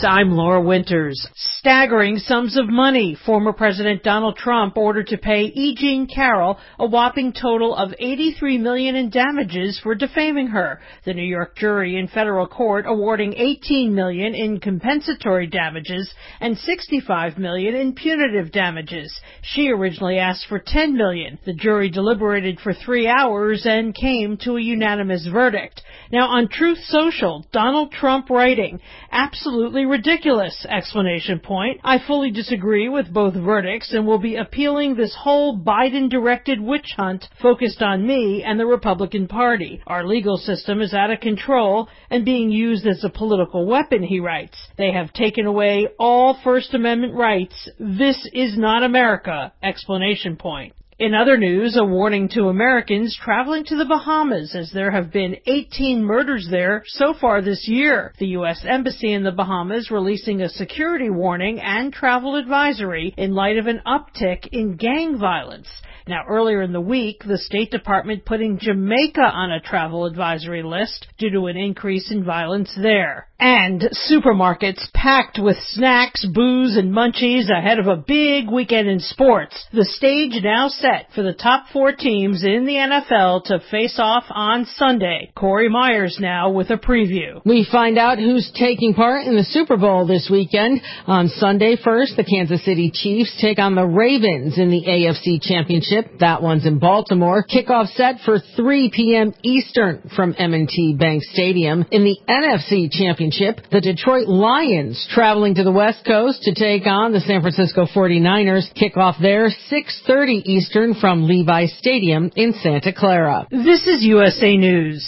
News, I'm Laura Winters. Staggering sums of money. Former President Donald Trump ordered to pay E. Jean Carroll a whopping total of $83 million in damages for defaming her. The New York jury in federal court awarding $18 million in compensatory damages and $65 million in punitive damages. She originally asked for $10 million. The jury deliberated for 3 hours and came to a unanimous verdict. Now on Truth Social, Donald Trump writing, absolutely ridiculous, exclamation point. I fully disagree with both verdicts and will be appealing this whole Biden-directed witch hunt focused on me and the Republican Party. Our legal system is out of control and being used as a political weapon, he writes. They have taken away all First Amendment rights. This is not America, exclamation point. In other news, a warning to Americans traveling to the Bahamas as there have been 18 murders there so far this year. The U.S. Embassy in the Bahamas releasing a security warning and travel advisory in light of an uptick in gang violence. Now, earlier in the week, the State Department putting Jamaica on a travel advisory list due to an increase in violence there. And supermarkets packed with snacks, booze, and munchies ahead of a big weekend in sports. The stage now set for the top 4 teams in the NFL to face off on Sunday. Corey Myers now with a preview. We find out who's taking part in the Super Bowl this weekend. On Sunday first, the Kansas City Chiefs take on the Ravens in the AFC Championship. That one's in Baltimore. Kickoff set for 3 p.m. Eastern from M&T Bank Stadium. In the NFC Championship, the Detroit Lions traveling to the West Coast to take on the San Francisco 49ers. Kickoff there 6:30 Eastern from Levi Stadium in Santa Clara. This is USA News.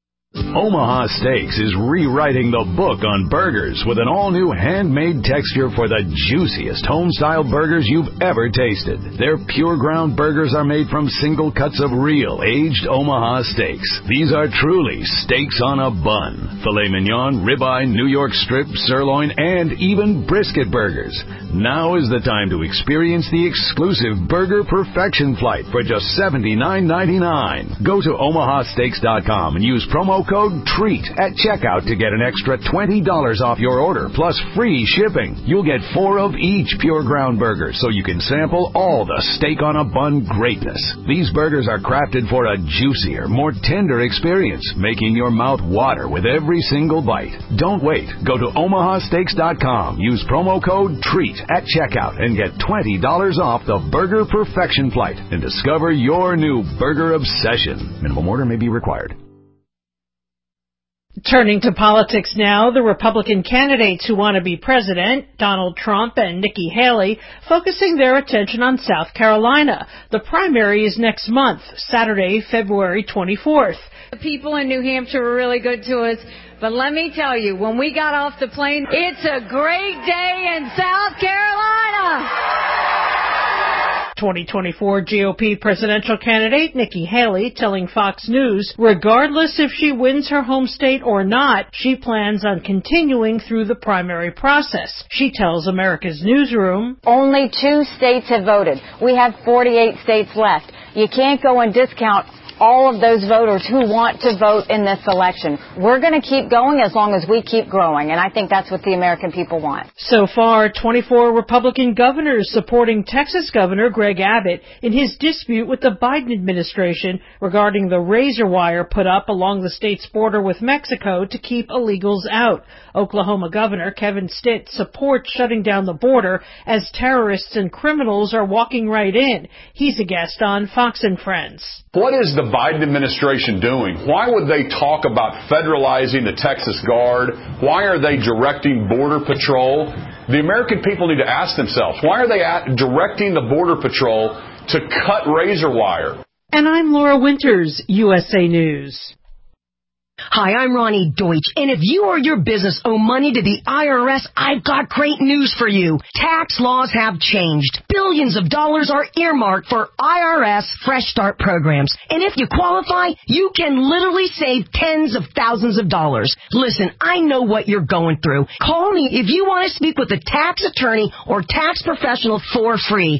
Omaha Steaks is rewriting the book on burgers with an all-new handmade texture for the juiciest home-style burgers you've ever tasted. Their pure ground burgers are made from single cuts of real, aged Omaha steaks. These are truly steaks on a bun. Filet mignon, ribeye, New York strip, sirloin, and even brisket burgers. Now is the time to experience the exclusive Burger Perfection Flight for just $79.99. Go to omahasteaks.com and use promo code TREAT at checkout to get an extra $20 off your order, plus free shipping. You'll get 4 of each pure ground burger, so you can sample all the steak on a bun greatness. These burgers are crafted for a juicier, more tender experience, making your mouth water with every single bite. Don't wait. Go to omahasteaks.com. Use promo code TREAT at checkout and get $20 off the Burger Perfection Flight and discover your new burger obsession. Minimum order may be required. Turning to politics now, the Republican candidates who want to be president, Donald Trump and Nikki Haley, focusing their attention on South Carolina. The primary is next month, Saturday, February 24th. The people in New Hampshire were really good to us, but let me tell you, when we got off the plane, it's a great day in South Carolina. 2024 GOP presidential candidate Nikki Haley telling Fox News, regardless if she wins her home state or not, she plans on continuing through the primary process. She tells America's Newsroom, only 2 states have voted. We have 48 states left. You can't go and discount all of those voters who want to vote in this election. We're going to keep going as long as we keep growing, and I think that's what the American people want. So far, 24 Republican governors supporting Texas Governor Greg Abbott in his dispute with the Biden administration regarding the razor wire put up along the state's border with Mexico to keep illegals out. Oklahoma Governor Kevin Stitt supports shutting down the border as terrorists and criminals are walking right in. He's a guest on Fox and Friends. What is the Biden administration doing? Why would they talk about federalizing the Texas Guard? Why are they directing Border Patrol? The American people need to ask themselves, why are they directing the Border Patrol to cut razor wire? And I'm Laura Winters, USA News. Hi, I'm Ronnie Deutsch, and if you or your business owe money to the IRS, I've got great news for you. Tax laws have changed. Billions of dollars are earmarked for IRS Fresh Start programs, and if you qualify, you can literally save tens of thousands of dollars. Listen, I know what you're going through. Call me if you want to speak with a tax attorney or tax professional for free.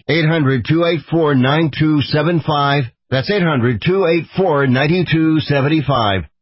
800-284-9275. That's 800-284-9275.